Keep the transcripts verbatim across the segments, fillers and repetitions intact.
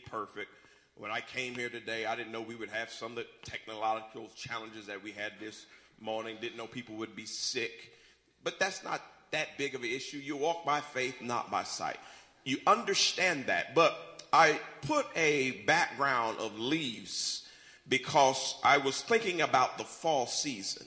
perfect. When I came here today, I didn't know we would have some of the technological challenges that we had this morning. Didn't know people would be sick. But that's not that big of an issue. You walk by faith, not by sight. You understand that. But I put a background of leaves because I was thinking about the fall season.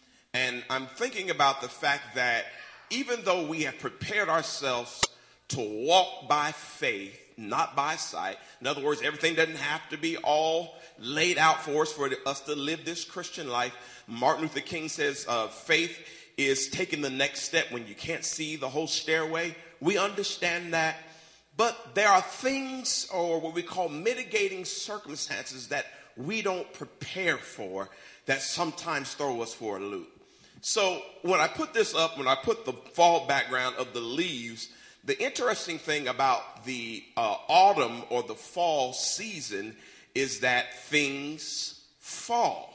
And I'm thinking about the fact that even though we have prepared ourselves to walk by faith, not by sight. In other words, everything doesn't have to be all laid out for us for us to live this Christian life. Martin Luther King says uh, faith is taking the next step when you can't see the whole stairway. We understand that. But there are things, or what we call mitigating circumstances, that we don't prepare for that sometimes throw us for a loop. So when I put this up, when I put the fall background of the leaves, the interesting thing about the uh, autumn or the fall season is that things fall.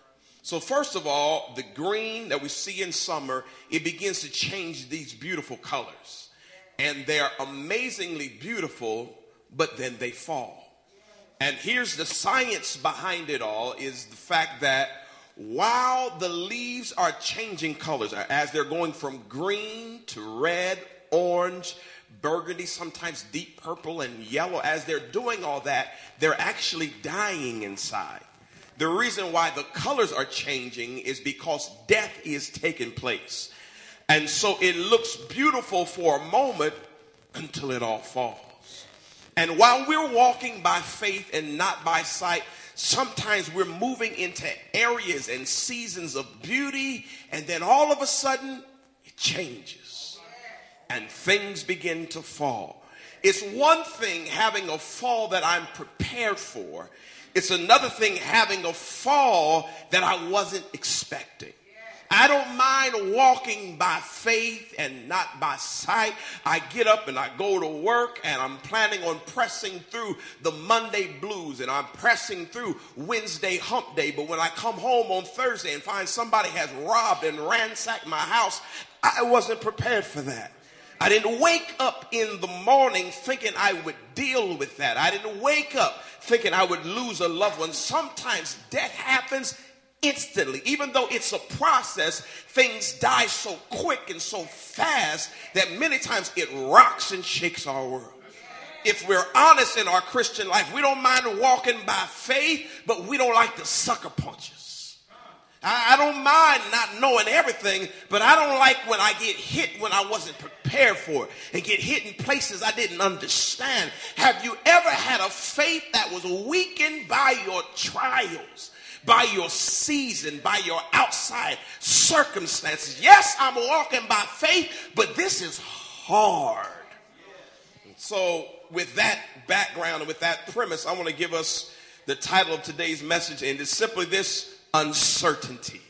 So first of all, the green that we see in summer, it begins to change these beautiful colors. And they're amazingly beautiful, but then they fall. And here's the science behind it all, is the fact that while the leaves are changing colors, as they're going from green to red, orange, burgundy, sometimes deep purple and yellow, as they're doing all that, they're actually dying inside. The reason why the colors are changing is because death is taking place. And so it looks beautiful for a moment until it all falls. And while we're walking by faith and not by sight, sometimes we're moving into areas and seasons of beauty, and then all of a sudden it changes and things begin to fall. It's one thing having a fall that I'm prepared for. It's another thing having a fall that I wasn't expecting. I don't mind walking by faith and not by sight. I get up and I go to work and I'm planning on pressing through the Monday blues and I'm pressing through Wednesday hump day. But when I come home on Thursday and find somebody has robbed and ransacked my house, I wasn't prepared for that. I didn't wake up in the morning thinking I would deal with that. I didn't wake up thinking I would lose a loved one. Sometimes death happens instantly. Even though it's a process, things die so quick and so fast that many times it rocks and shakes our world. If we're honest in our Christian life, we don't mind walking by faith, but we don't like the sucker punches. I, I don't mind not knowing everything, but I don't like when I get hit when I wasn't prepared for it and get hit in places I didn't understand. Have you ever had a faith that was weakened by your trials, by your season, by your outside circumstances? Yes, I'm walking by faith, but this is hard. So with that background and with that premise, I want to give us the title of today's message, and it's simply this: uncertainty.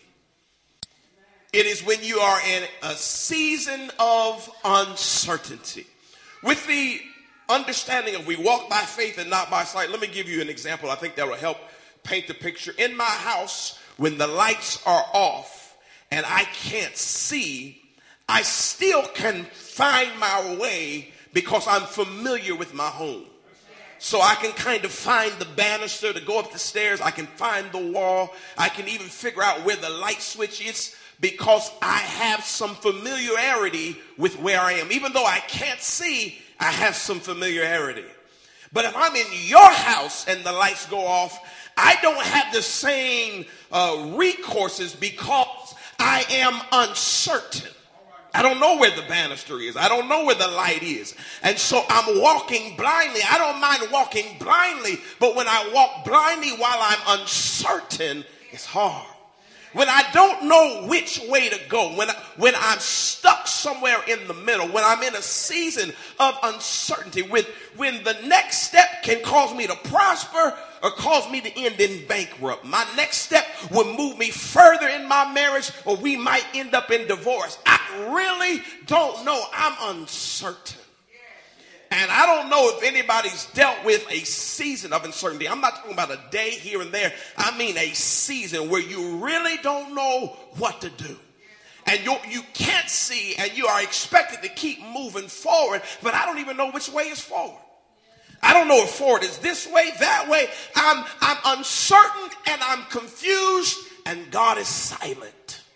It is when you are in a season of uncertainty. With the understanding of we walk by faith and not by sight, let me give you an example. I think that will help paint the picture. In my house, when the lights are off and I can't see, I still can find my way because I'm familiar with my home. So I can kind of find the banister to go up the stairs. I can find the wall. I can even figure out where the light switch is because I have some familiarity with where I am. Even though I can't see, I have some familiarity. But if I'm in your house and the lights go off, I don't have the same uh, recourses because I am uncertain. I don't know where the banister is. I don't know where the light is. And so I'm walking blindly. I don't mind walking blindly, but when I walk blindly while I'm uncertain, it's hard. When I don't know which way to go, when, I, when I'm stuck somewhere in the middle, when I'm in a season of uncertainty, when, when the next step can cause me to prosper or cause me to end in bankrupt. My next step will move me further in my marriage, or we might end up in divorce. I really don't know. I'm uncertain. And I don't know if anybody's dealt with a season of uncertainty. I'm not talking about a day here and there. I mean a season where you really don't know what to do. And you you can't see, and you are expected to keep moving forward, but I don't even know which way is forward. I don't know if forward is this way, that way. I'm, I'm uncertain and I'm confused, and God is silent.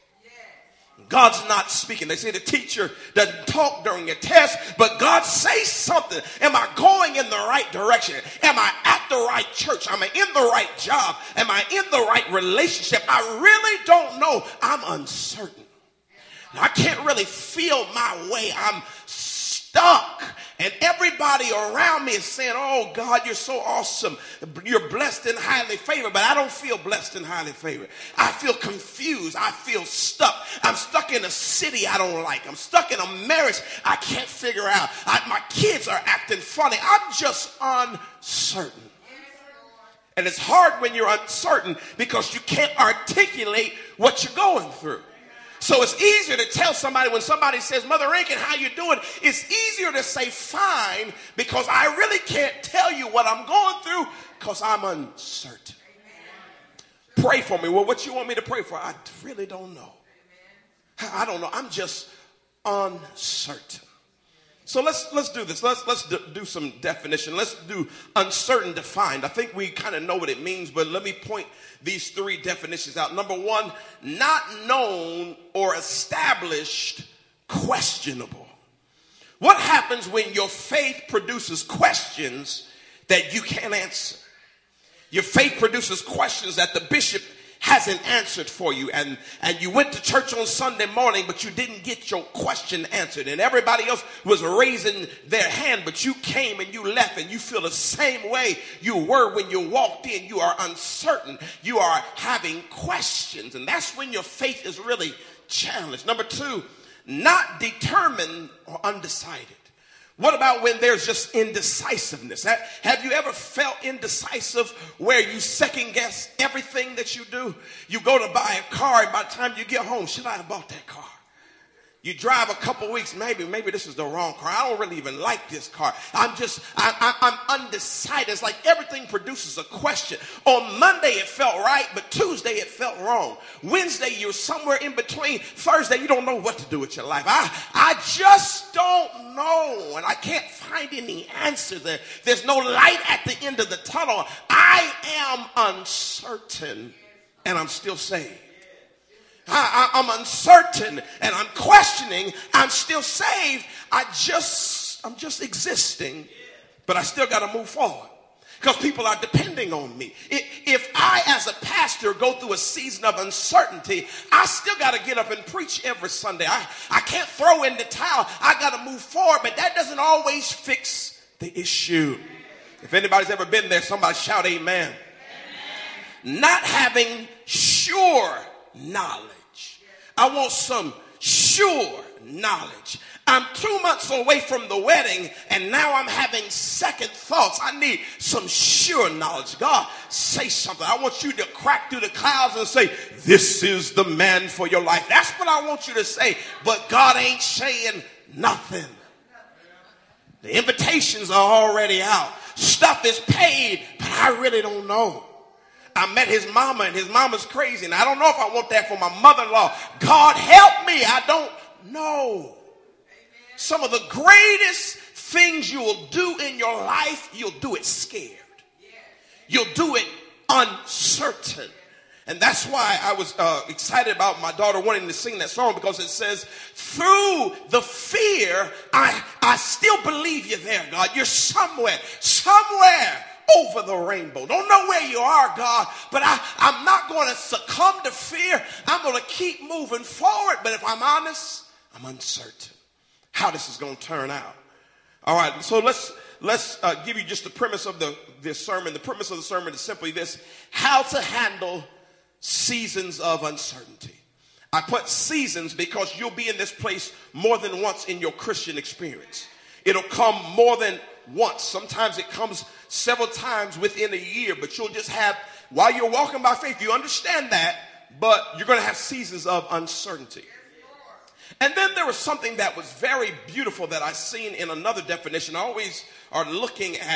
God's not speaking. They say the teacher doesn't talk during a test, but God says something. Am I going in the right direction? Am I at the right church? Am I in the right job? Am I in the right relationship? I really don't know. I'm uncertain. I can't really feel my way. I'm stuck. And everybody around me is saying, oh, God, you're so awesome. You're blessed and highly favored. But I don't feel blessed and highly favored. I feel confused. I feel stuck. I'm stuck in a city I don't like. I'm stuck in a marriage I can't figure out. I, my kids are acting funny. I'm just uncertain. And it's hard when you're uncertain because you can't articulate what you're going through. So it's easier to tell somebody when somebody says, Mother Rankin, how you doing? It's easier to say fine because I really can't tell you what I'm going through because I'm uncertain. Amen. Pray for me. Well, what you want me to pray for? I really don't know. Amen. I don't know. I'm just uncertain. So let's let's do this. Let's let's do, do some definition. Let's do uncertain defined. I think we kind of know what it means, but let me point these three definitions out. Number one, not known or established, questionable. What happens when your faith produces questions that you can't answer? Your faith produces questions that the bishop hasn't answered for you, and and you went to church on Sunday morning, but you didn't get your question answered, and everybody else was raising their hand, but you came and you left, and you feel the same way you were when you walked in. You are uncertain. You are having questions, and that's when your faith is really challenged. Number two, not determined or undecided. What about when there's just indecisiveness? Have you ever felt indecisive where you second guess everything that you do? You go to buy a car, and by the time you get home, should I have bought that car? You drive a couple weeks, maybe, maybe this is the wrong car. I don't really even like this car. I'm just, I, I, I'm undecided. It's like everything produces a question. On Monday, it felt right, but Tuesday, it felt wrong. Wednesday, you're somewhere in between. Thursday, you don't know what to do with your life. I, I just don't know, and I can't find any answer there. There's no light at the end of the tunnel. I am uncertain, and I'm still saved. I, I, I'm uncertain and I'm questioning. I'm still saved. I just, I'm just existing, but I still got to move forward because people are depending on me. If I, as a pastor, go through a season of uncertainty, I still got to get up and preach every Sunday. I, I can't throw in the towel. I got to move forward, but that doesn't always fix the issue. If anybody's ever been there, somebody shout amen. Amen. Not having sure knowledge. I want some sure knowledge. I'm two months away from the wedding, and now I'm having second thoughts. I need some sure knowledge. God, say something. I want you to crack through the clouds and say, this is the man for your life. That's what I want you to say, but God ain't saying nothing. The invitations are already out. Stuff is paid, but I really don't know. I met his mama, and his mama's crazy, and I don't know if I want that for my mother-in-law. God help me, I don't know. Amen. Some of the greatest things you will do in your life, you'll do it scared. Yeah. You'll do it uncertain. And that's why I was uh, excited about my daughter wanting to sing that song, because it says, through the fear, I, I still believe you're there, God. You're somewhere, somewhere over the rainbow. Don't know where you are, God, but I, I'm not going to succumb to fear. I'm going to keep moving forward. But if I'm honest, I'm uncertain how this is going to turn out. All right, so let's let's uh, give you just the premise of the this sermon. The premise of the sermon is simply this: how to handle seasons of uncertainty. I put seasons because you'll be in this place more than once in your Christian experience. It'll come more than once. Sometimes it comes several times within a year, but you'll just have, while you're walking by faith, you understand that, but you're going to have seasons of uncertainty. And then there was something that was very beautiful that I seen in another definition. I always are looking at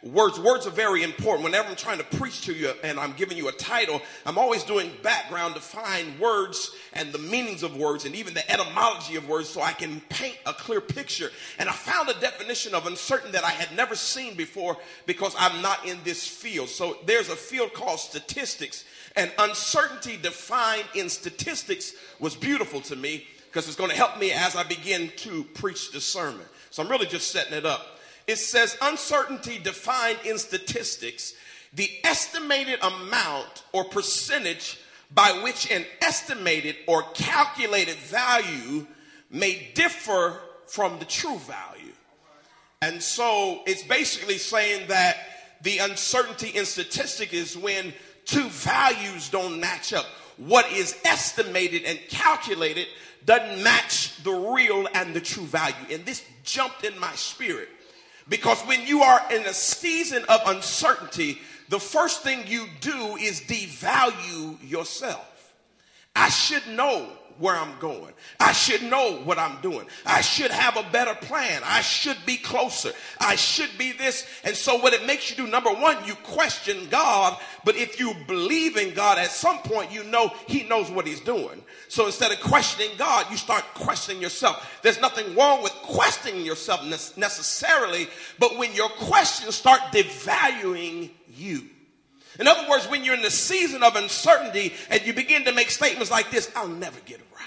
words. Words are very important. Whenever I'm trying to preach to you and I'm giving you a title, I'm always doing background to find words and the meanings of words and even the etymology of words so I can paint a clear picture. And I found a definition of uncertain that I had never seen before because I'm not in this field. So there's a field called statistics, and uncertainty defined in statistics was beautiful to me because it's going to help me as I begin to preach the sermon. So I'm really just setting it up. It says uncertainty defined in statistics, the estimated amount or percentage by which an estimated or calculated value may differ from the true value. And so it's basically saying that the uncertainty in statistics is when two values don't match up. What is estimated and calculated doesn't match the real and the true value. And this jumped in my spirit. Because when you are in a season of uncertainty, the first thing you do is devalue yourself. I should know where I'm going. I should know what I'm doing. I should have a better plan. I should be closer. I should be this. And so what it makes you do, number one, you question God. But if you believe in God, at some point, you know he knows what he's doing. So instead of questioning God, you start questioning yourself. There's nothing wrong with questioning yourself necessarily, but when your questions start devaluing you. In other words, when you're in the season of uncertainty and you begin to make statements like this, I'll never get it right.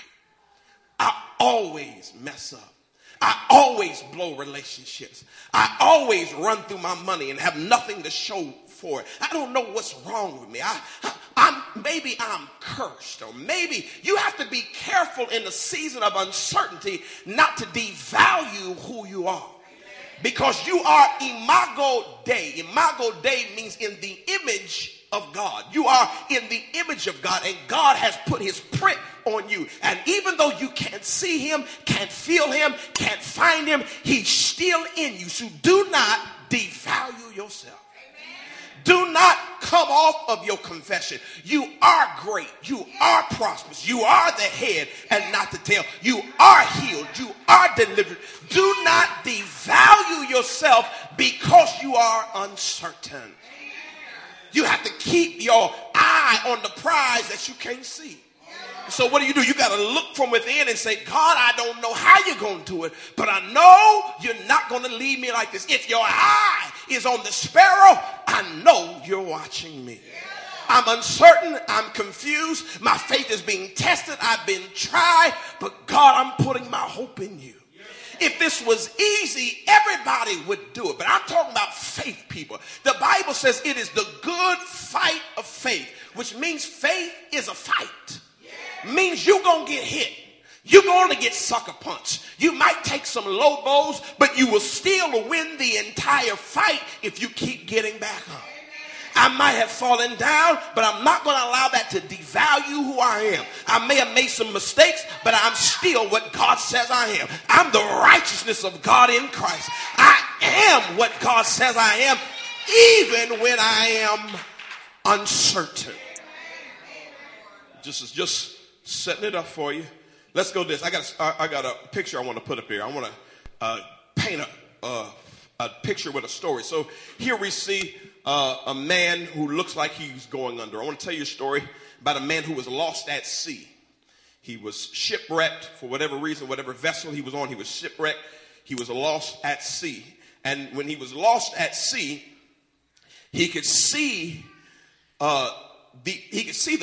I always mess up. I always blow relationships. I always run through my money and have nothing to show for it. I don't know what's wrong with me. I, I, I'm, maybe I'm cursed, or maybe you have to be careful in the season of uncertainty not to devalue who you are. Because you are imago Dei. Imago Dei means in the image of God. You are in the image of God, and God has put his print on you. And even though you can't see him, can't feel him, can't find him, he's still in you. So do not devalue yourself. Do not come off of your confession. You are great. You are prosperous. You are the head and not the tail. You are healed. You are delivered. Do not devalue yourself because you are uncertain. You have to keep your eye on the prize that you can't see. So what do you do? You got to look from within and say, God, I don't know how you're going to do it, but I know you're not going to leave me like this. If your eye is on the sparrow, I know you're watching me. I'm uncertain. I'm confused. My faith is being tested. I've been tried, but God, I'm putting my hope in you. If this was easy, everybody would do it. But I'm talking about faith, people. The Bible says it is the good fight of faith, which means faith is a fight. Means you're going to get hit. You're going to get sucker punched. You might take some low blows, but you will still win the entire fight if you keep getting back up. I might have fallen down, but I'm not going to allow that to devalue who I am. I may have made some mistakes, but I'm still what God says I am. I'm the righteousness of God in Christ. I am what God says I am, even when I am uncertain. Just, just setting it up for you. Let's go this. I got a, I got a picture I want to put up here. I want to uh, paint a, uh, a picture with a story. So here we see uh, a man who looks like he's going under. I want to tell you a story about a man who was lost at sea. He was shipwrecked for whatever reason, whatever vessel he was on, he was shipwrecked. He was lost at sea. And when he was lost at sea, he could see uh, The, he could see the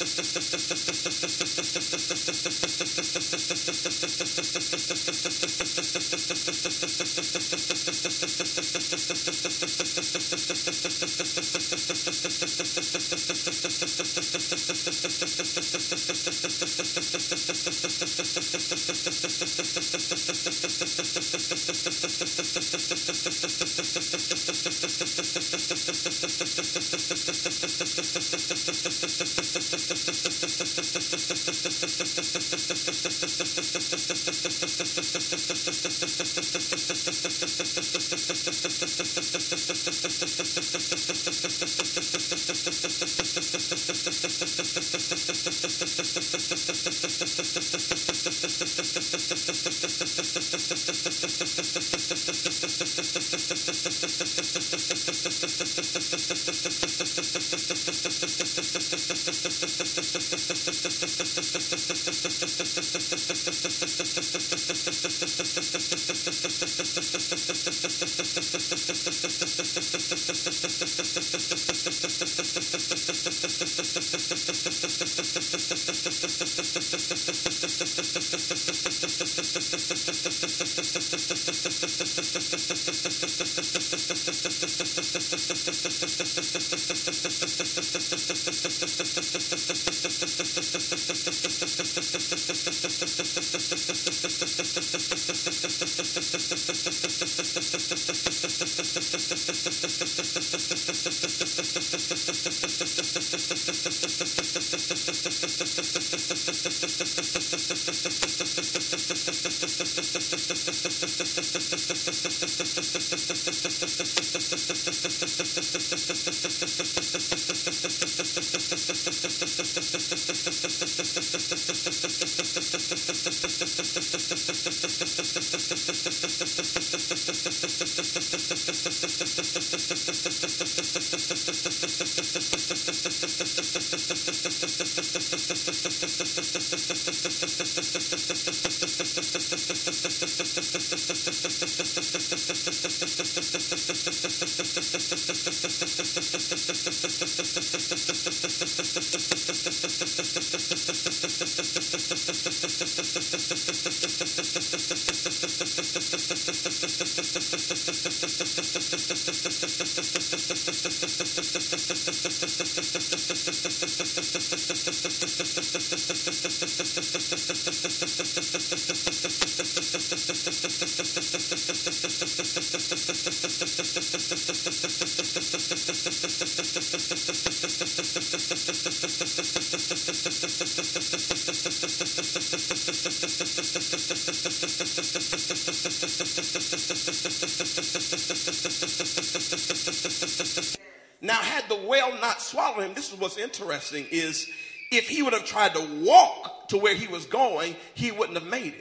Now, had the whale not swallowed him, this is what's interesting, is if he would have tried to walk to where he was going, he wouldn't have made it.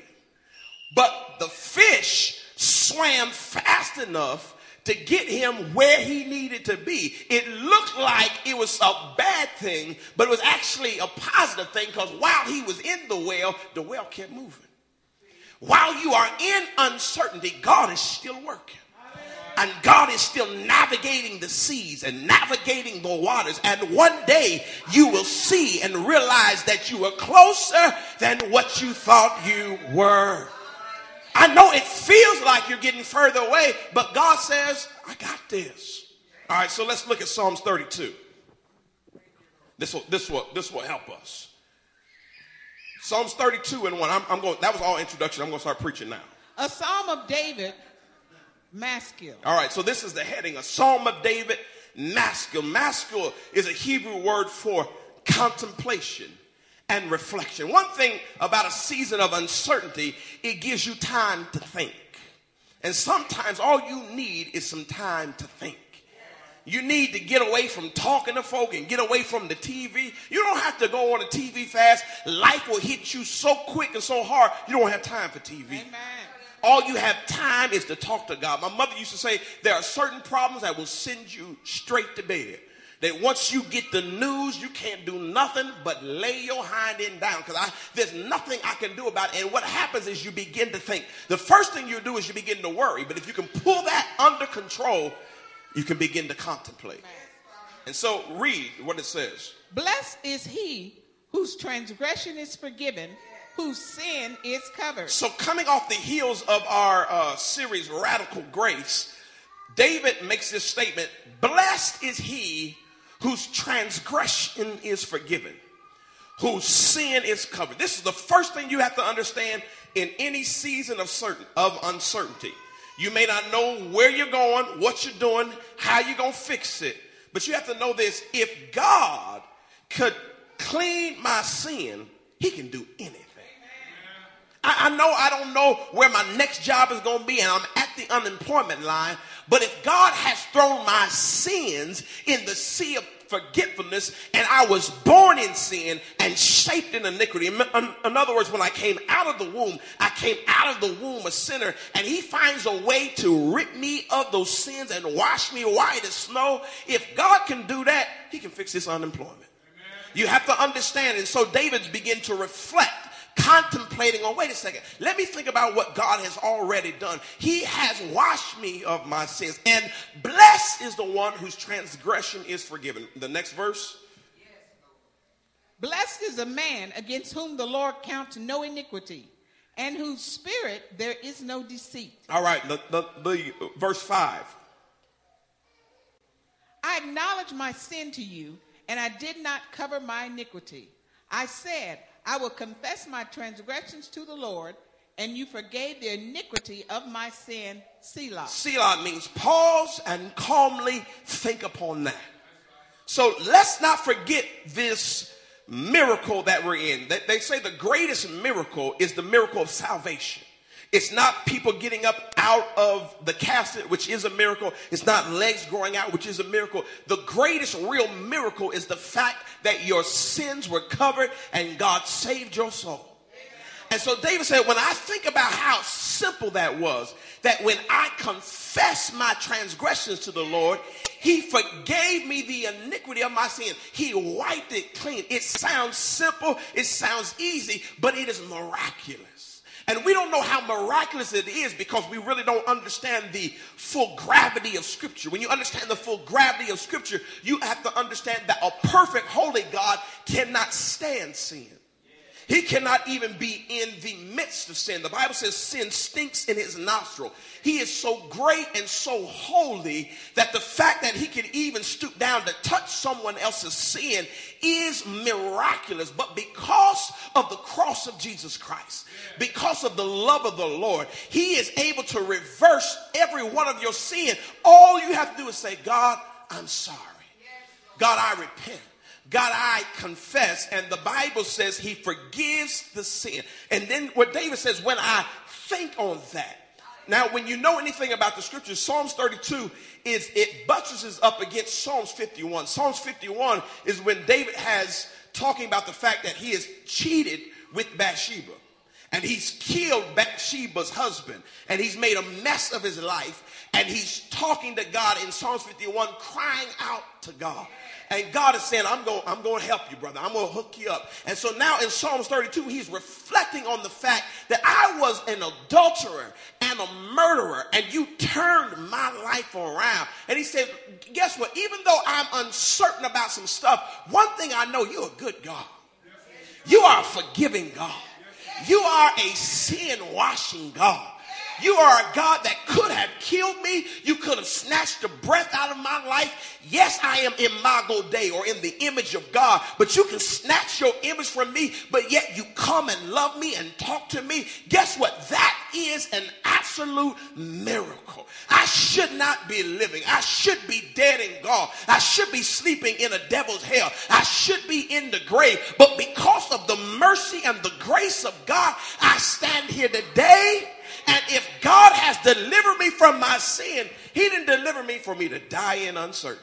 But the fish swam fast enough to get him where he needed to be. It looked like it was a bad thing, but it was actually a positive thing, because while he was in the whale, the whale kept moving. While you are in uncertainty, God is still working. And God is still navigating the seas and navigating the waters. And one day you will see and realize that you are closer than what you thought you were. I know it feels like you're getting further away, but God says, I got this. All right, so let's look at Psalms thirty-two. This will, this will, this will help us. Psalms thirty-two and one. I'm, I'm going. That was all introduction. I'm going to start preaching now. A Psalm of David, Maskil. All right, so this is the heading, a Psalm of David, Maskil. Maskil is a Hebrew word for contemplation and reflection. One thing about a season of uncertainty, it gives you time to think. And sometimes all you need is some time to think. You need to get away from talking to folk and get away from the T V. You don't have to go on a T V fast. Life will hit you so quick and so hard, you don't have time for T V. Amen. All you have time is to talk to God. My mother used to say there are certain problems that will send you straight to bed. That once you get the news, you can't do nothing but lay your hind end down, because I there's nothing I can do about it. And what happens is you begin to think. The first thing you do is you begin to worry. But if you can pull that under control, you can begin to contemplate. And so read what it says. Blessed is he whose transgression is forgiven, whose sin is covered. So coming off the heels of our uh, series, Radical Grace, David makes this statement: blessed is he whose transgression is forgiven, whose sin is covered. This is the first thing you have to understand in any season of certain of uncertainty. You may not know where you're going, what you're doing, how you're going to fix it. But you have to know this: if God could clean my sin, he can do anything. I, I know I don't know where my next job is going to be, and I'm at the unemployment line. But if God has thrown my sins in the sea of forgetfulness, and I was born in sin and shaped in iniquity. In, in other words, when I came out of the womb, I came out of the womb a sinner, and he finds a way to rid me of those sins and wash me white as snow. If God can do that, he can fix this unemployment. Amen. You have to understand. And so David's begin to reflect, contemplating on, wait a second, let me think about what God has already done. He has washed me of my sins, and blessed is the one whose transgression is forgiven. The next verse. Blessed is a man against whom the Lord counts no iniquity, and whose spirit there is no deceit. All right, the, the, the verse five. I acknowledge my sin to you, and I did not cover my iniquity. I said, I will confess my transgressions to the Lord, and you forgave the iniquity of my sin. Selah. Selah means pause and calmly think upon that. So let's not forget this miracle that we're in. They, they say the greatest miracle is the miracle of salvation. It's not people getting up out of the casket, which is a miracle. It's not legs growing out, which is a miracle. The greatest real miracle is the fact that your sins were covered and God saved your soul. And so David said, when I think about how simple that was, that when I confessed my transgressions to the Lord, he forgave me the iniquity of my sin. He wiped it clean. It sounds simple. It sounds easy, but it is miraculous. And we don't know how miraculous it is because we really don't understand the full gravity of Scripture. When you understand the full gravity of Scripture, you have to understand that a perfect, holy God cannot stand sin. He cannot even be in the midst of sin. The Bible says sin stinks in his nostril. He is so great and so holy that the fact that he can even stoop down to touch someone else's sin is miraculous. But because of the cross of Jesus Christ, because of the love of the Lord, he is able to reverse every one of your sin. All you have to do is say, God, I'm sorry. God, I repent. God, I confess. And the Bible says he forgives the sin. And then what David says, when I think on that. Now, when you know anything about the scriptures, Psalms thirty-two is, it buttresses up against Psalms fifty-one. Psalms fifty-one is when David has talking about the fact that he has cheated with Bathsheba. And he's killed Bathsheba's husband. And he's made a mess of his life. And he's talking to God in Psalms fifty-one, crying out to God. And God is saying, I'm going, I'm going to help you, brother. I'm going to hook you up. And so now in Psalms thirty-two, he's reflecting on the fact that I was an adulterer and a murderer, and you turned my life around. And he said, guess what? Even though I'm uncertain about some stuff, one thing I know, you're a good God. You are a forgiving God. You are a sin-washing God. You are a God that could have killed me. You could have snatched the breath out of my life. Yes, I am imago Dei, or in the image of God, but you can snatch your image from me, but yet you come and love me and talk to me. Guess what? That is an absolute miracle. I should not be living. I should be dead in God. I should be sleeping in a devil's hell. I should be in the grave. But because of the mercy and the grace of God, I stand here today. And if God has delivered me from my sin, he didn't deliver me for me to die in uncertainty.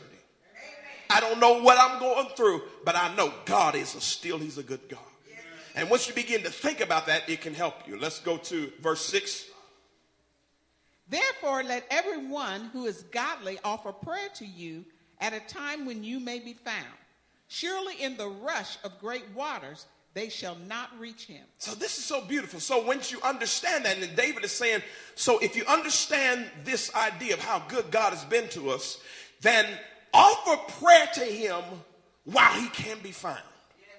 I don't know what I'm going through, but I know God is a still, he's a good God. And once you begin to think about that, it can help you. Let's go to verse six. Therefore, let everyone who is godly offer prayer to you at a time when you may be found. Surely in the rush of great waters, they shall not reach him. So this is so beautiful. So once you understand that, and David is saying, so if you understand this idea of how good God has been to us, then offer prayer to him while he can be found.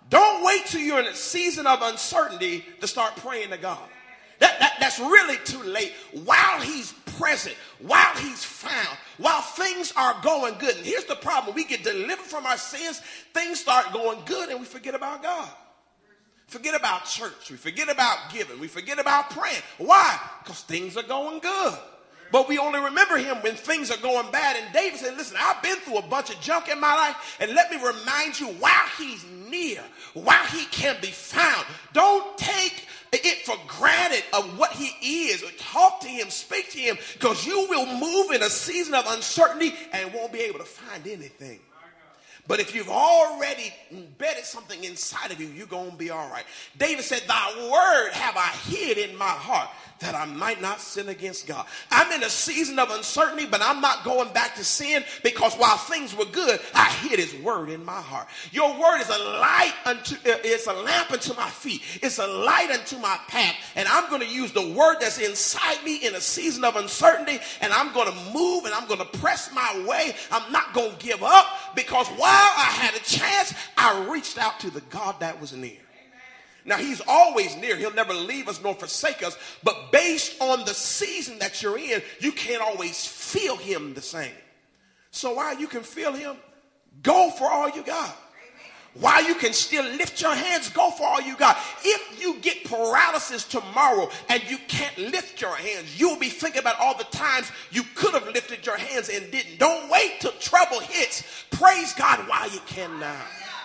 Don't wait till you're in a season of uncertainty to start praying to God. That, that, that's really too late. While he's present, while he's found, while things are going good. And here's the problem. We get delivered from our sins, things start going good, and we forget about God. Forget about church. We forget about giving. We forget about praying. Why? Because things are going good. But we only remember him when things are going bad. And David said, listen, I've been through a bunch of junk in my life. And let me remind you, while he's near, while he can be found, don't take it for granted of what he is. Or talk to him, speak to him, because you will move in a season of uncertainty and won't be able to find anything. But if you've already embedded something inside of you, you're going to be all right. David said, thy word have I hid in my heart, that I might not sin against God. I'm in a season of uncertainty, but I'm not going back to sin, because while things were good, I hid his word in my heart. Your word is a light unto, uh, it's a lamp unto my feet. It's a light unto my path. And I'm going to use the word that's inside me in a season of uncertainty, and I'm going to move and I'm going to press my way. I'm not going to give up, because while I had a chance, I reached out to the God that was near. Now, he's always near. He'll never leave us nor forsake us. But based on the season that you're in, you can't always feel him the same. So while you can feel him, go for all you got. While you can still lift your hands, go for all you got. If you get paralysis tomorrow and you can't lift your hands, you'll be thinking about all the times you could have lifted your hands and didn't. Don't wait till trouble hits. Praise God while you can now.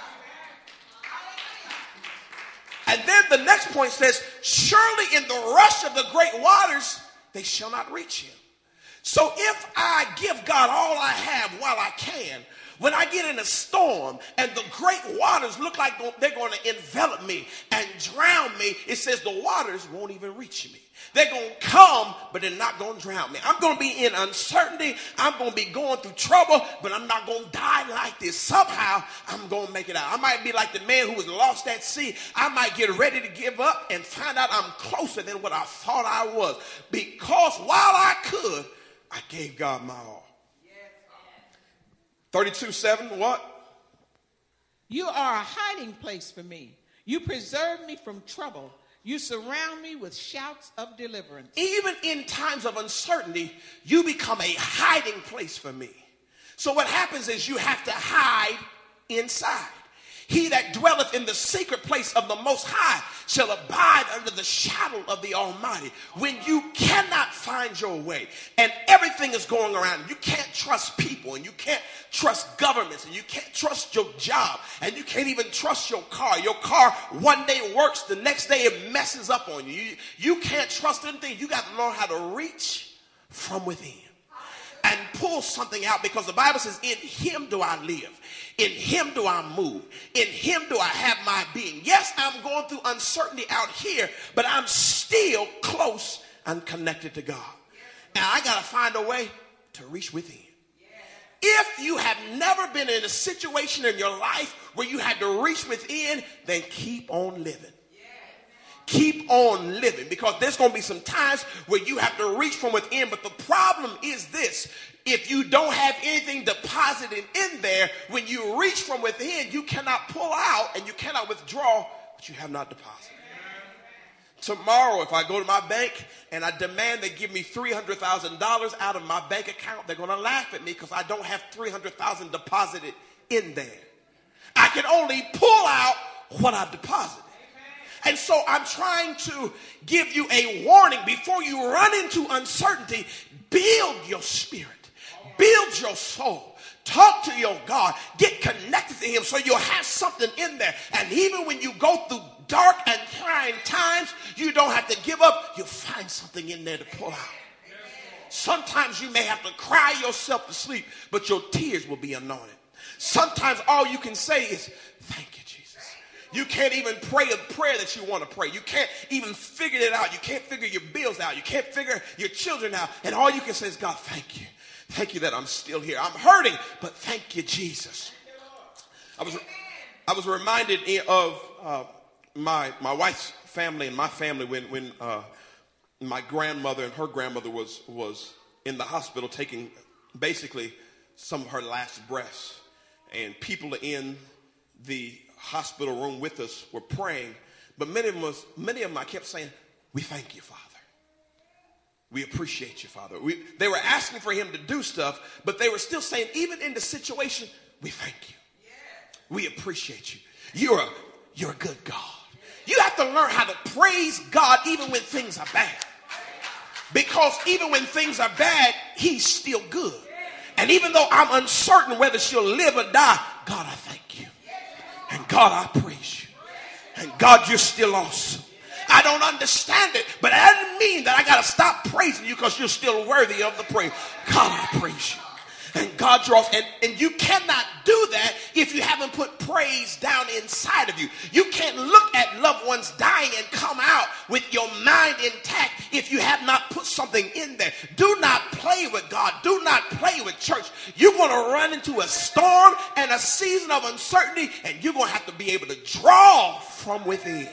And then the next point says, surely in the rush of the great waters, they shall not reach him. So if I give God all I have while I can, when I get in a storm and the great waters look like they're going to envelop me and drown me, it says the waters won't even reach me. They're going to come, but they're not going to drown me. I'm going to be in uncertainty. I'm going to be going through trouble, but I'm not going to die like this. Somehow, I'm going to make it out. I might be like the man who was lost at sea. I might get ready to give up and find out I'm closer than what I thought I was. Because while I could, I gave God my all. thirty-two seven, what? You are a hiding place for me. You preserve me from trouble. You surround me with shouts of deliverance. Even in times of uncertainty, you become a hiding place for me. So what happens is you have to hide inside. He that dwelleth in the secret place of the Most High shall abide under the shadow of the Almighty. When you cannot find your way and everything is going around, you can't trust people and you can't trust governments and you can't trust your job and you can't even trust your car. Your car one day works, the next day it messes up on you. You, you can't trust anything. You got to learn how to reach from within and pull something out, because the Bible says, in him do I live. In him do I move. In him do I have my being. Yes, I'm going through uncertainty out here, but I'm still close and connected to God. And I got to find a way to reach within. If you have never been in a situation in your life where you had to reach within, then keep on living. Keep on living, because there's going to be some times where you have to reach from within. But the problem is this: if you don't have anything deposited in there, when you reach from within, you cannot pull out and you cannot withdraw what you have not deposited. Tomorrow, if I go to my bank and I demand they give me three hundred thousand dollars out of my bank account, they're going to laugh at me because I don't have three hundred thousand dollars deposited in there. I can only pull out what I've deposited. And so I'm trying to give you a warning before you run into uncertainty. Build your spirit. Build your soul. Talk to your God. Get connected to him so you'll have something in there. And even when you go through dark and trying times, you don't have to give up. You'll find something in there to pull out. Sometimes you may have to cry yourself to sleep, but your tears will be anointed. Sometimes all you can say is, thank you, Jesus. You can't even pray a prayer that you want to pray. You can't even figure it out. You can't figure your bills out. You can't figure your children out. And all you can say is, God, thank you. Thank you that I'm still here. I'm hurting, but thank you, Jesus. I was I was reminded of uh, my my wife's family and my family when when uh, my grandmother and her grandmother was was in the hospital taking basically some of her last breaths, and people in the hospital room with us were praying, but many of us, many of them, I kept saying, we thank you, Father. We appreciate you, Father. We, they were asking for him to do stuff, but they were still saying, even in the situation, we thank you. We appreciate you. You're a, you're a good God. You have to learn how to praise God even when things are bad. Because even when things are bad, he's still good. And even though I'm uncertain whether she'll live or die, God, I thank you. And God, I praise you. And God, you're still awesome. I don't understand it, but that doesn't mean that I got to stop praising you because you're still worthy of the praise. God, I praise you. And God draws, and, and you cannot do that if you haven't put praise down inside of you. You can't look at loved ones dying and come out with your mind intact if you have not put something in there. Do not play with God. Do not play with church. You're going to run into a storm and a season of uncertainty, and you're going to have to be able to draw from within.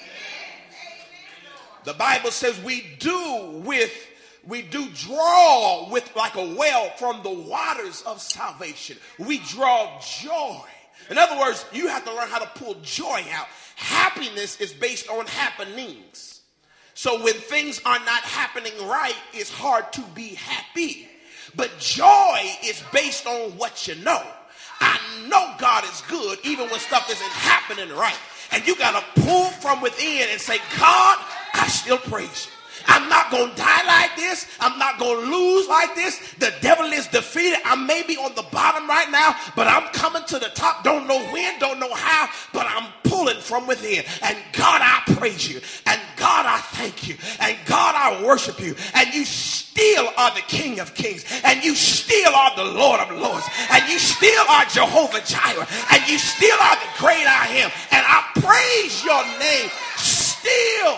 The Bible says we do with We do draw with like a well from the waters of salvation. We draw joy. In other words, you have to learn how to pull joy out. Happiness is based on happenings. So when things are not happening right, it's hard to be happy. But joy is based on what you know. I know God is good even when stuff isn't happening right. And you got to pull from within and say, God, I still praise you. I'm not going to die like this. I'm not going to lose like this. The devil is defeated. I may be on the bottom right now, but I'm coming to the top. Don't know when, don't know how, but I'm pulling from within. And God, I praise you. And God, I thank you. And God, I worship you. And you still are the King of Kings. And you still are the Lord of Lords. And you still are Jehovah Jireh. And you still are the great I am. And I praise your name still.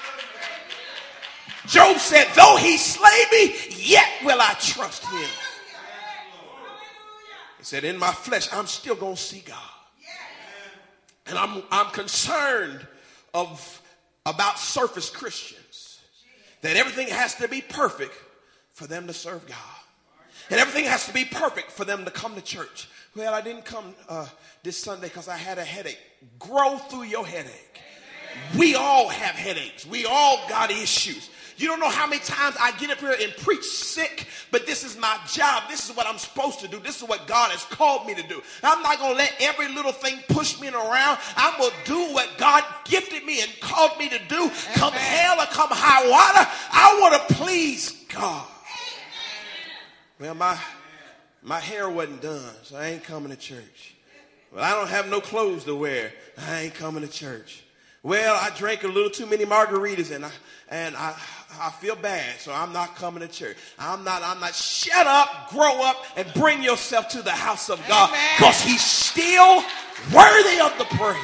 Job said, though he slay me, yet will I trust him. He said, in my flesh, I'm still going to see God. And I'm, I'm concerned of, about surface Christians. That everything has to be perfect for them to serve God. And everything has to be perfect for them to come to church. Well, I didn't come uh, this Sunday because I had a headache. Grow through your headache. We all have headaches. We all got issues. You don't know how many times I get up here and preach sick, but this is my job. This is what I'm supposed to do. This is what God has called me to do. I'm not going to let every little thing push me around. I'm going to do what God gifted me and called me to do. Amen. Come hell or come high water, I want to please God. Well, my, my hair wasn't done, so I ain't coming to church. Well, I don't have no clothes to wear. I ain't coming to church. Well, I drank a little too many margaritas and I and I I feel bad, so I'm not coming to church. I'm not, I'm not. Shut up, grow up, and bring yourself to the house of God because he's still worthy of the praise.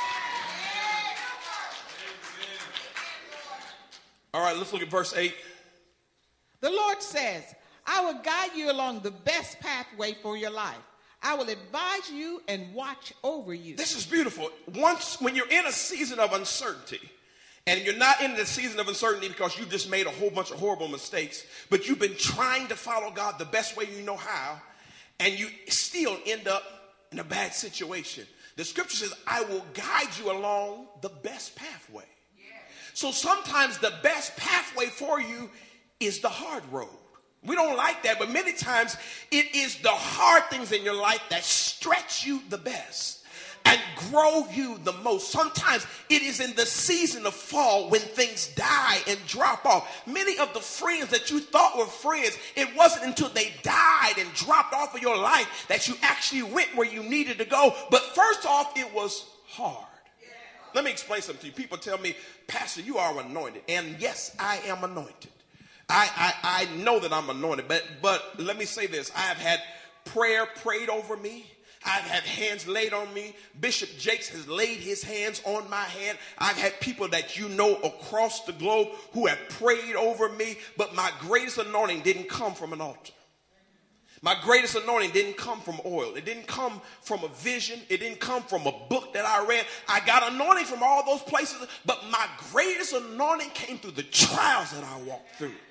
All right, let's look at verse eight. The Lord says, I will guide you along the best pathway for your life. I will advise you and watch over you. This is beautiful. Once, when you're in a season of uncertainty, and you're not in the season of uncertainty because you just made a whole bunch of horrible mistakes, but you've been trying to follow God the best way you know how, and you still end up in a bad situation. The scripture says, I will guide you along the best pathway. Yeah. So sometimes the best pathway for you is the hard road. We don't like that, but many times it is the hard things in your life that stretch you the best and grow you the most. Sometimes it is in the season of fall when things die and drop off. Many of the friends that you thought were friends, it wasn't until they died and dropped off of your life that you actually went where you needed to go. But first off, it was hard. Let me explain something to you. People tell me, Pastor, you are anointed. And yes, I am anointed. I, I, I know that I'm anointed, but, but let me say this. I have had prayer prayed over me. I've had hands laid on me. Bishop Jakes has laid his hands on my head. I've had people that you know across the globe who have prayed over me, but my greatest anointing didn't come from an altar. My greatest anointing didn't come from oil. It didn't come from a vision. It didn't come from a book that I read. I got anointing from all those places, but my greatest anointing came through the trials that I walked through.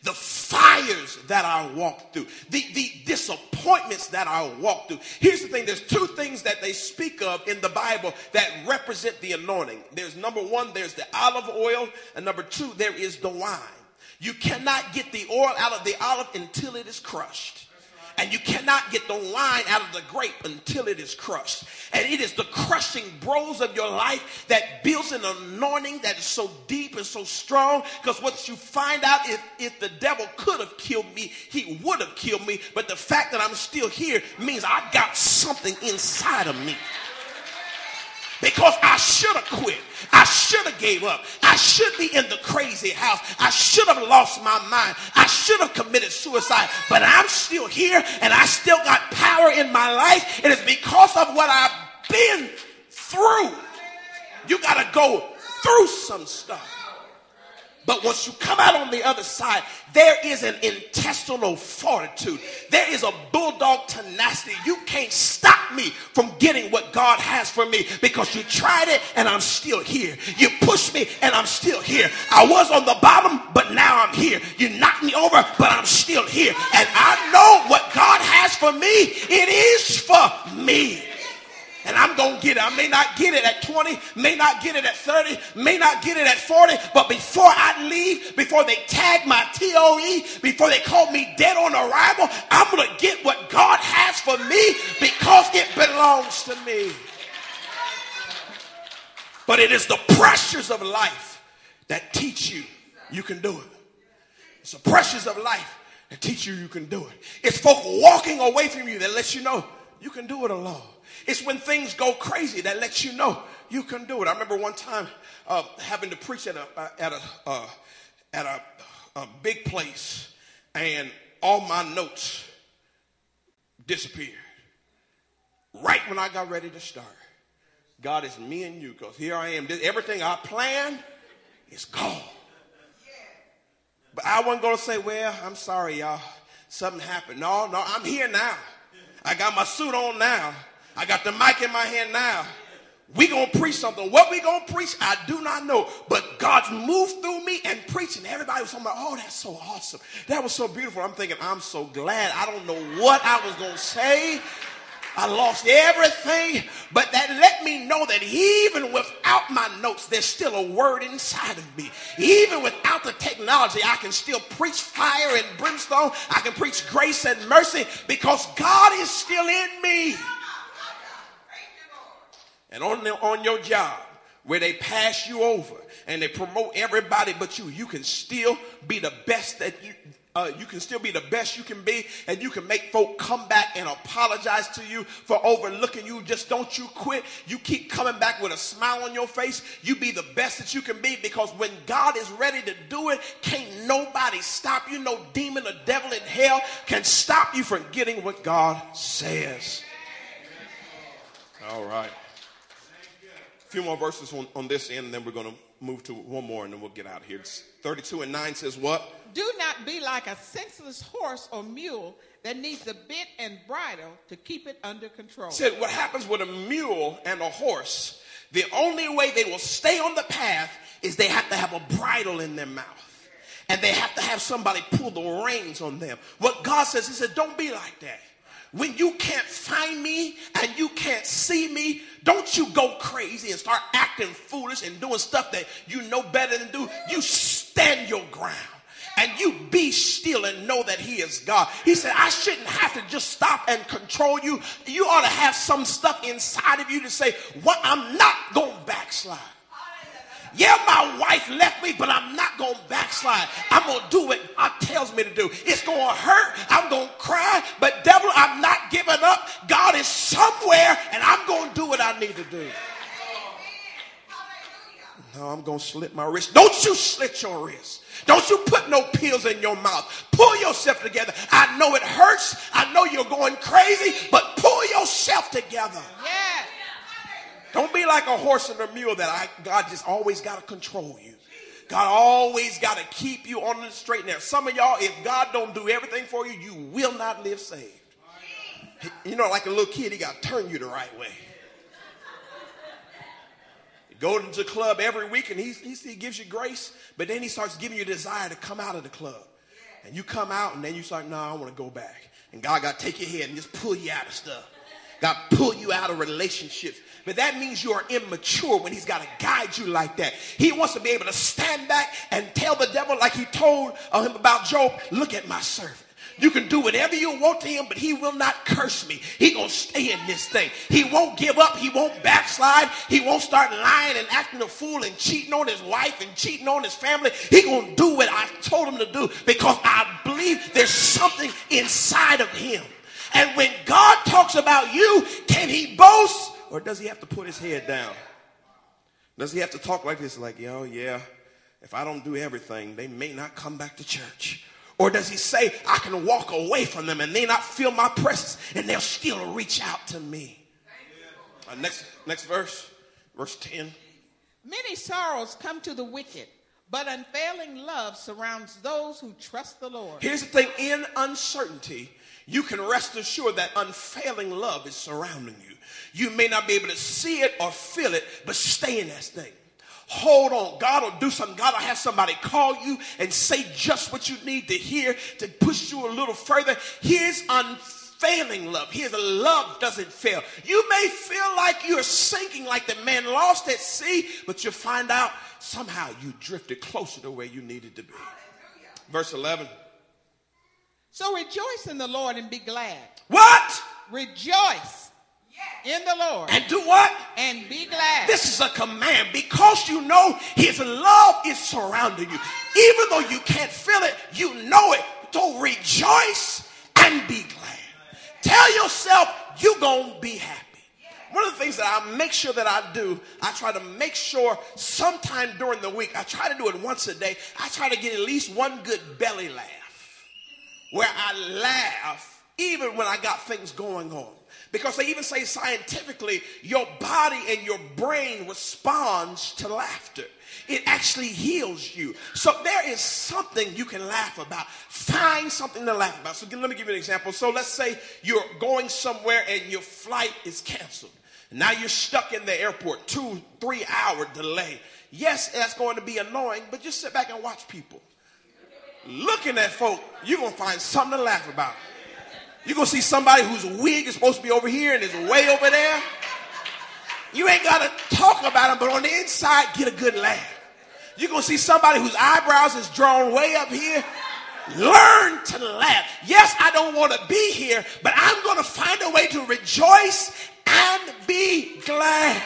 the fires that I walked through, the, the disappointments that I walked through. Here's the thing. There's two things that they speak of in the Bible that represent the anointing. There's number one, there's the olive oil. And number two, there is the wine. You cannot get the oil out of the olive until it is crushed. And you cannot get the wine out of the grape until it is crushed. And it is the crushing blows of your life that builds an anointing that is so deep and so strong. Because what you find out, if, if the devil could have killed me, he would have killed me. But the fact that I'm still here means I got something inside of me. Because I should have quit. I should have gave up. I should be in the crazy house. I should have lost my mind. I should have committed suicide. But I'm still here and I still got power in my life. It is because of what I've been through. You got to go through some stuff. But once you come out on the other side, there is an intestinal fortitude. There is a bulldog tenacity. You can't stop me from getting what God has for me because you tried it and I'm still here. You pushed me and I'm still here. I was on the bottom, but now I'm here. You knocked me over, but I'm still here. And I know what God has for me. It is for me. And I'm going to get it. I may not get it at twenty, may not get it at thirty, may not get it at forty. But before I leave, before they tag my T O E, before they call me dead on arrival, I'm going to get what God has for me because it belongs to me. But it is the pressures of life that teach you you can do it. It's the pressures of life that teach you you can do it. It's folk walking away from you that lets you know you can do it alone. It's when things go crazy that lets you know you can do it. I remember one time uh, having to preach at a uh, at a uh, at a, a big place, and all my notes disappeared right when I got ready to start. God, it's me and you, because here I am. Everything I planned is gone. But I wasn't going to say, well, I'm sorry, y'all. Something happened. No, no, I'm here now. I got my suit on now. I got the mic in my hand now. We gonna preach something. What we gonna preach, I do not know. But God's moved through me and preaching. Everybody was talking about, oh, that's so awesome. That was so beautiful. I'm thinking, I'm so glad. I don't know what I was gonna say. I lost everything. But that let me know that even without my notes, there's still a word inside of me. Even without the technology, I can still preach fire and brimstone. I can preach grace and mercy because God is still in me. And on, the, on your job, where they pass you over and they promote everybody but you, you can still be the best that you, uh, you can still be the best you can be, and you can make folk come back and apologize to you for overlooking you. Just don't you quit. You keep coming back with a smile on your face. You be the best that you can be, because when God is ready to do it, can't nobody stop you. No demon or devil in hell can stop you from getting what God says. All right. A few more verses on, on this end, and then we're going to move to one more, and then we'll get out of here. It's thirty-two and nine says what? Do not be like a senseless horse or mule that needs a bit and bridle to keep it under control. Said what happens with a mule and a horse, the only way they will stay on the path is they have to have a bridle in their mouth. And they have to have somebody pull the reins on them. What God says, he said, don't be like that. When you can't find me and you can't see me, don't you go crazy and start acting foolish and doing stuff that you know better than do. You stand your ground and you be still and know that he is God. He said, I shouldn't have to just stop and control you. You ought to have some stuff inside of you to say, what, I'm not going to backslide. Yeah, my wife left me, but I'm not going to backslide. I'm going to do what God tells me to do. It's going to hurt. I'm going to cry. But devil, I'm not giving up. God is somewhere, and I'm going to do what I need to do. No, I'm going to slit my wrist. Don't you slit your wrist. Don't you put no pills in your mouth. Pull yourself together. I know it hurts. I know you're going crazy, but pull yourself together. Yeah. Don't be like a horse and a mule that I, God just always got to control you. God always got to keep you on the straight and narrow. Some of y'all, if God don't do everything for you, you will not live saved. You know, like a little kid, he got to turn you the right way. You go to the club every week and he, he, he gives you grace, but then he starts giving you a desire to come out of the club. And you come out and then you start, no, I want to go back. And God got to take your head and just pull you out of stuff. God pull you out of relationships. But that means you are immature when he's got to guide you like that. He wants to be able to stand back and tell the devil like he told uh, him about Job, look at my servant. You can do whatever you want to him, but he will not curse me. He gonna stay in this thing. He won't give up. He won't backslide. He won't start lying and acting a fool and cheating on his wife and cheating on his family. He gonna do what I told him to do because I believe there's something inside of him. And when God talks about you, can he boast or does he have to put his head down? Does he have to talk like this, like, yo, yeah, if I don't do everything, they may not come back to church? Or does he say, I can walk away from them and they not feel my presence and they'll still reach out to me? Uh, next, next verse, verse ten. Many sorrows come to the wicked, but unfailing love surrounds those who trust the Lord. Here's the thing, in uncertainty, you can rest assured that unfailing love is surrounding you. You may not be able to see it or feel it, but stay in that thing. Hold on. God will do something. God will have somebody call you and say just what you need to hear to push you a little further. Here's unfailing love. Here's a love doesn't fail. You may feel like you're sinking like the man lost at sea, but you'll find out somehow you drifted closer to where you needed to be. Verse eleven. So rejoice in the Lord and be glad. What? Rejoice in the Lord. And do what? And be glad. This is a command because you know his love is surrounding you. Even though you can't feel it, you know it. So rejoice and be glad. Tell yourself you're going to be happy. One of the things that I make sure that I do, I try to make sure sometime during the week, I try to do it once a day. I try to get at least one good belly laugh where I laugh even when I got things going on. Because they even say scientifically, your body and your brain responds to laughter. It actually heals you. So there is something you can laugh about. Find something to laugh about. So let me give you an example. So let's say you're going somewhere and your flight is canceled. Now you're stuck in the airport, two, three hour delay. Yes, that's going to be annoying, but just sit back and watch people. Looking at folk, you're going to find something to laugh about. You're going to see somebody whose wig is supposed to be over here and is way over there. You ain't got to talk about them, but on the inside, get a good laugh. You're going to see somebody whose eyebrows is drawn way up here. Learn to laugh. Yes, I don't want to be here, but I'm going to find a way to rejoice and be glad.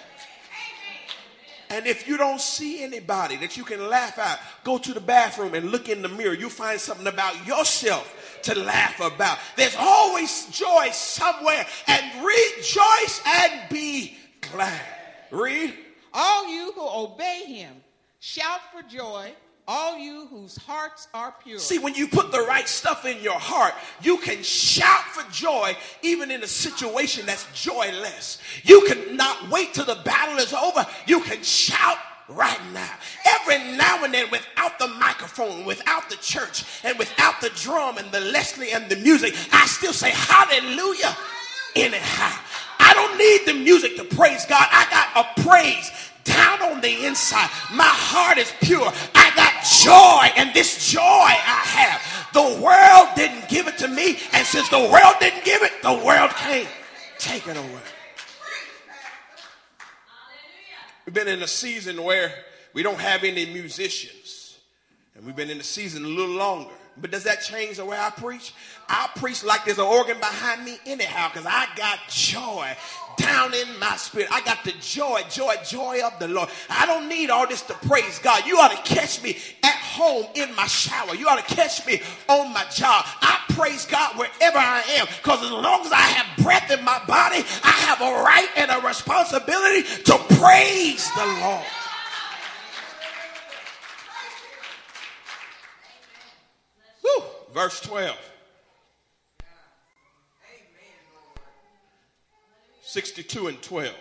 And if you don't see anybody that you can laugh at, go to the bathroom and look in the mirror. You'll find something about yourself to laugh about. There's always joy somewhere. And rejoice and be glad. Read. All you who obey him, shout for joy. All you whose hearts are pure. See, when you put the right stuff in your heart, you can shout for joy even in a situation that's joyless. You can not wait till the battle is over. You can shout right now. Every now and then, without the microphone, without the church, and without the drum and the Leslie and the music, I still say hallelujah anyhow. I don't need the music to praise God. I got a praise down on the inside. My heart is pure. I got joy, and this joy I have, the world didn't give it to me, and since the world didn't give it, the world can't take it away. We've been in a season where we don't have any musicians, and we've been in the season a little longer. But does that change the way I preach? I preach like there's an organ behind me anyhow, because I got joy down in my spirit. I got the joy, joy, joy of the Lord. I don't need all this to praise God. You ought to catch me at home in my shower. You ought to catch me on my job. I praise God wherever I am, because as long as I have breath in my body, I have a right and a responsibility to praise the Lord. Woo. Verse twelve. sixty-two and twelve.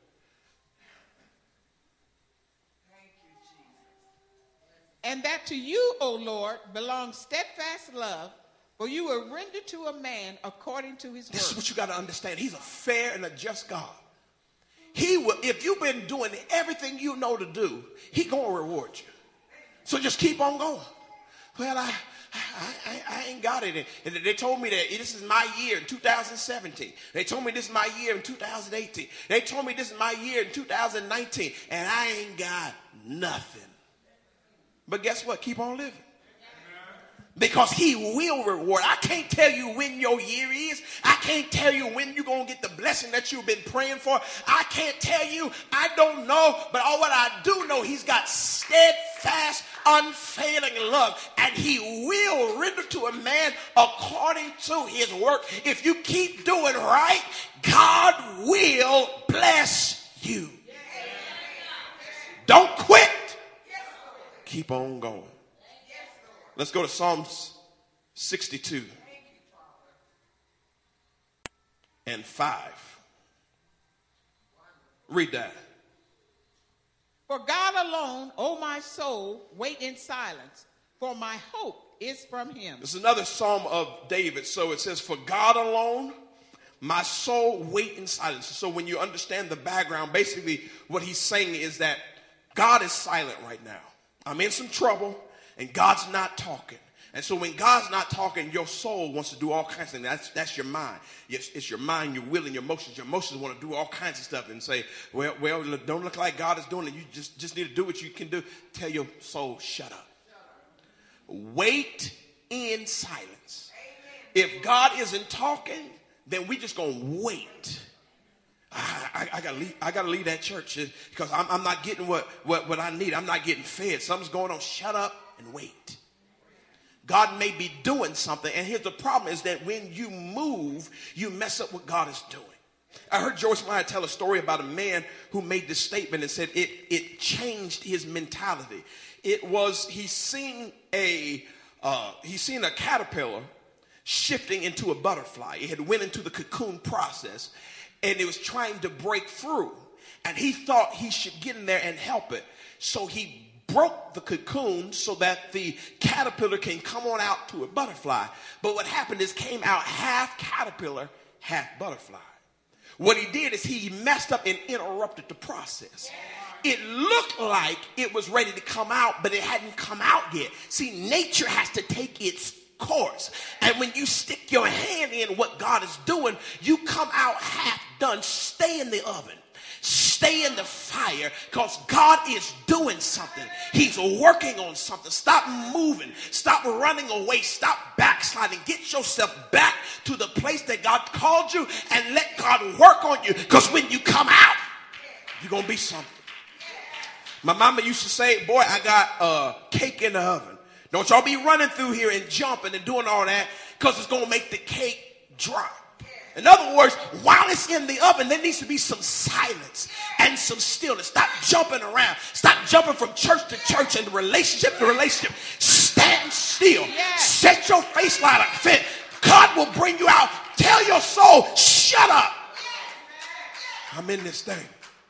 And that to you, O Lord, belongs steadfast love, for you will render to a man according to his work. This is what you got to understand. He's a fair and a just God. He will, if you've been doing everything you know to do, he gonna reward you. So just keep on going. Well, I, I, I, I ain't got it. And they told me that this is my year in two thousand seventeen. They told me this is my year in two thousand eighteen. They told me this is my year in two thousand nineteen. And I ain't got nothing. But guess what? Keep on living. Because he will reward. I can't tell you when your year is. I can't tell you when you're going to get the blessing that you've been praying for. I can't tell you. I don't know. But all what I do know, he's got steadfast, unfailing love. And he will render to a man according to his work. If you keep doing right, God will bless you. Don't quit. Keep on going. Let's go to Psalms sixty-two and five. Read that. For God alone, O my soul, wait in silence, for my hope is from him. This is another Psalm of David. So it says, for God alone, my soul, wait in silence. So when you understand the background, basically what he's saying is that God is silent right now. I'm in some trouble. And God's not talking. And so when God's not talking, your soul wants to do all kinds of things. That's, that's your mind. Yes, it's your mind, your will, and your emotions. Your emotions want to do all kinds of stuff and say, well, well, don't look like God is doing it. You just, just need to do what you can do. Tell your soul, shut up. Wait in silence. If God isn't talking, then we just going to wait. I, I, I gotta leave. I gotta leave that church because I'm, I'm not getting what, what, what I need. I'm not getting fed. Something's going on. Shut up and wait. God may be doing something, and here's the problem: is that when you move, you mess up what God is doing. I heard Joyce Meyer tell a story about a man who made this statement and said it it changed his mentality. It was he seen a uh, he seen a caterpillar shifting into a butterfly. It had went into the cocoon process. And it was trying to break through. And he thought he should get in there and help it. So he broke the cocoon so that the caterpillar can come on out to a butterfly. But what happened is came out half caterpillar, half butterfly. What he did is he messed up and interrupted the process. It looked like it was ready to come out, but it hadn't come out yet. See, nature has to take its course. And when you stick your hand in what God is doing, you come out half done. Stay in the oven. Stay in the fire because God is doing something. He's working on something. Stop moving. Stop running away. Stop backsliding. Get yourself back to the place that God called you and let God work on you, because when you come out, you're going to be something. My mama used to say, boy, I got a cake in the oven. Don't y'all be running through here and jumping and doing all that, because it's going to make the cake dry. In other words, while it's in the oven, there needs to be some silence and some stillness. Stop jumping around. Stop jumping from church to church and relationship to relationship. Stand still. Yes. Set your face like a flint. God will bring you out. Tell your soul, shut up. I'm in this thing.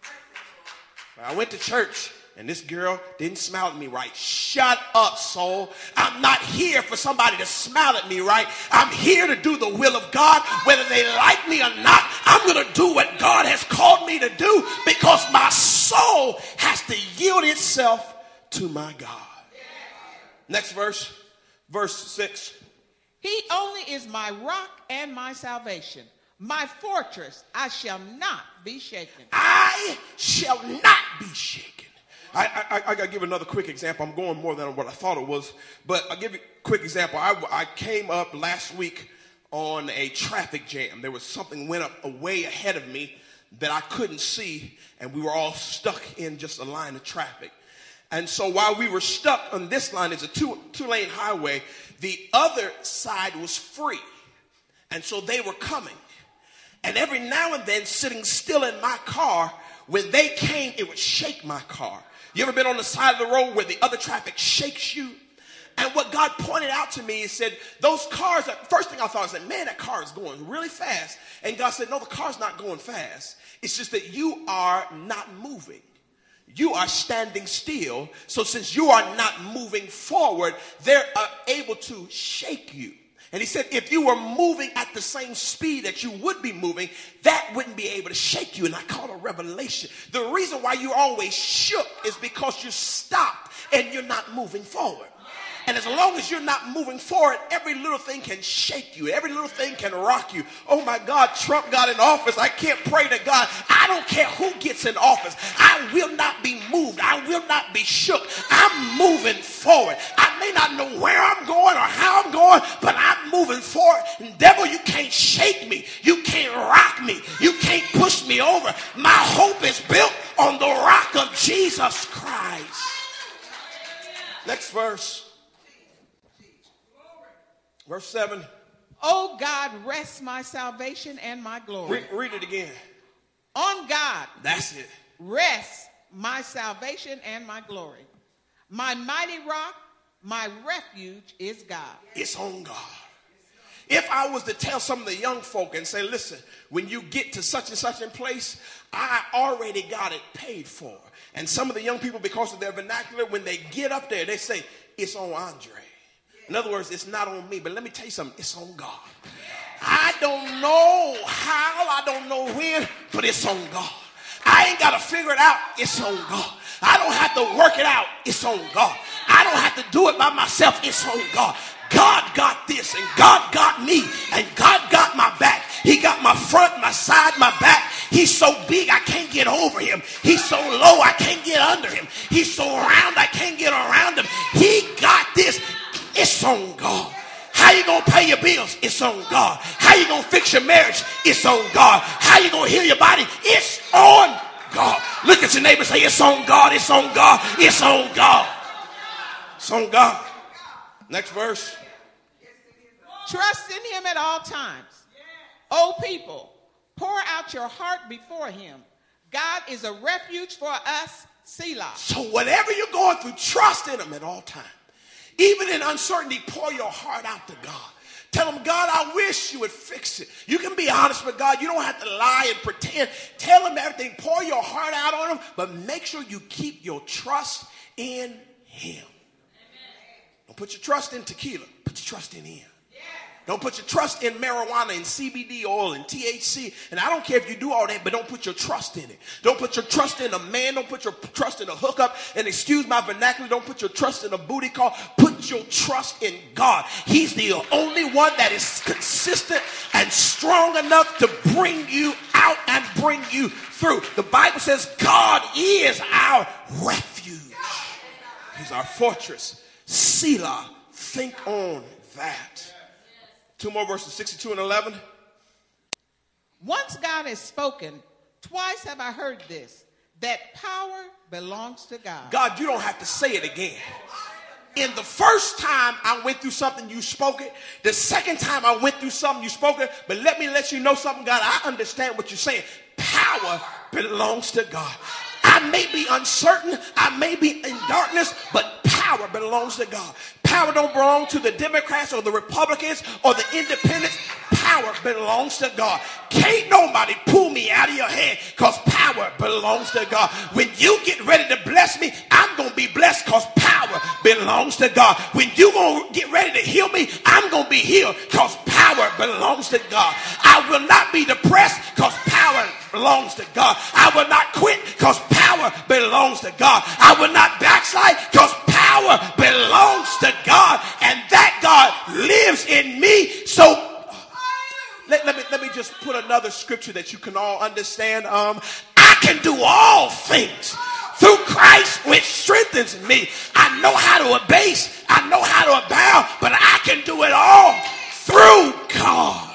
I went to church. And this girl didn't smile at me right. Shut up, soul. I'm not here for somebody to smile at me right. I'm here to do the will of God. Whether they like me or not, I'm going to do what God has called me to do, because my soul has to yield itself to my God. Next verse, verse six. He only is my rock and my salvation. My fortress, I shall not be shaken. I shall not be shaken. I, I, I got to give another quick example. I'm going more than what I thought it was, but I'll give you a quick example. I, I came up last week on a traffic jam. There was something went up way ahead of me that I couldn't see, and we were all stuck in just a line of traffic. And so while we were stuck on this line, it's a two, two-lane highway, the other side was free. And so they were coming. And every now and then, sitting still in my car, when they came, it would shake my car. You ever been on the side of the road where the other traffic shakes you? And what God pointed out to me, he said, those cars, first thing I thought was that, man, that car is going really fast. And God said, no, the car's not going fast. It's just that you are not moving. You are standing still. So since you are not moving forward, they're uh, able to shake you. And he said, if you were moving at the same speed that you would be moving, that wouldn't be able to shake you. And I call it a revelation. The reason why you're always shook is because you stopped and you're not moving forward. And as long as you're not moving forward, every little thing can shake you. Every little thing can rock you. Oh my God, Trump got in office. I can't pray to God. I don't care who gets in office. I will not be moved. I will not be shook. I'm moving forward. I may not know where I'm going or how I'm going, but I'm moving forward. And devil, you can't shake me. You can't rock me. You can't push me over. My hope is built on the rock of Jesus Christ. Next verse. Verse seven. Oh God, rest my salvation and my glory. Read, read it again. On God. That's it. Rest my salvation and my glory. My mighty rock, my refuge is God. It's on God. If I was to tell some of the young folk and say, listen, when you get to such and such a place, I already got it paid for. And some of the young people, because of their vernacular, when they get up there, they say, it's on Andre. In other words, it's not on me. But let me tell you something, it's on God. I don't know how, I don't know when, but it's on God. I ain't got to figure it out, it's on God. I don't have to work it out, it's on God. I don't have to do it by myself, it's on God. God got this, and God got me, and God got my back. He got my front, my side, my back. He's so big, I can't get over him. He's so low, I can't get under him. He's so round, I can't get around him. He got this. It's on God. How you gonna pay your bills? It's on God. How you gonna fix your marriage? It's on God. How you gonna heal your body? It's on God. Look at your neighbor and say, it's on God, it's on God, it's on God. It's on God. Next verse. Trust in him at all times. O people, pour out your heart before him. God is a refuge for us, Selah. So whatever you're going through, trust in him at all times. Even in uncertainty, pour your heart out to God. Tell him, God, I wish you would fix it. You can be honest with God. You don't have to lie and pretend. Tell him everything. Pour your heart out on him, but make sure you keep your trust in him. Amen. Don't put your trust in tequila. Put your trust in him. Don't put your trust in marijuana and C B D oil and T H C. And I don't care if you do all that, but don't put your trust in it. Don't put your trust in a man. Don't put your trust in a hookup. And excuse my vernacular, don't put your trust in a booty call. Put your trust in God. He's the only one that is consistent and strong enough to bring you out and bring you through. The Bible says God is our refuge. He's our fortress. Selah. Think on that. Two more verses, sixty-two and eleven. Once God has spoken, twice have I heard this, that power belongs to God. God, you don't have to say it again. In the first time I went through something, you spoke it. The second time I went through something, you spoke it. But let me let you know something, God. I understand what you're saying. Power belongs to God. I may be uncertain. I may be in darkness, but power belongs to God. Power don't belong to the Democrats or the Republicans or the independents. Power belongs to God. Can't nobody pull me out of your hand because power belongs to God. When you get ready to bless me, I'm going to be blessed because power belongs to God. When you going to get ready to heal me, I'm going to be healed because power belongs to God. I will not be depressed because power belongs to God. I will not quit because power belongs to God. I will not backslide because power belongs to God. And that God lives in me. So let, let me let me just put another scripture that you can all understand. Um, I can do all things through Christ which strengthens me. I know how to abase. I know how to abound, but I can do it all through God.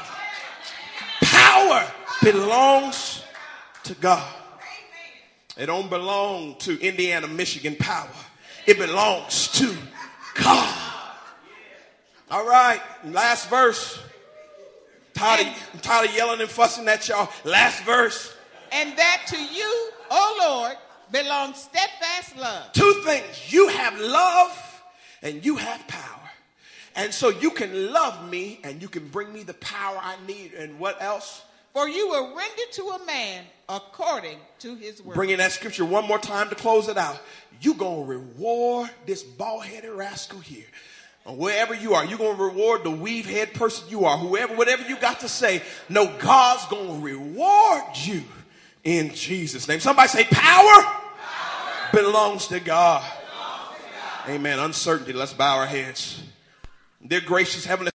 Power belongs to God. It don't belong to Indiana, Michigan power. It belongs to God. All right, last verse. Tired of, I'm tired of yelling and fussing at y'all. Last verse. And that to you, O Lord, belongs steadfast love. Two things. You have love and you have power. And so you can love me and you can bring me the power I need. And what else? For you will render to a man according to his word. Bringing that scripture one more time to close it out. You're going to reward this bald-headed rascal here. Wherever you are, you're going to reward the weave-head person you are. Whoever, whatever you got to say, no, God's going to reward you in Jesus' name. Somebody say power, power. Belongs to God. Belongs to God. Amen. Uncertainty. Let's bow our heads. Dear gracious Heavenly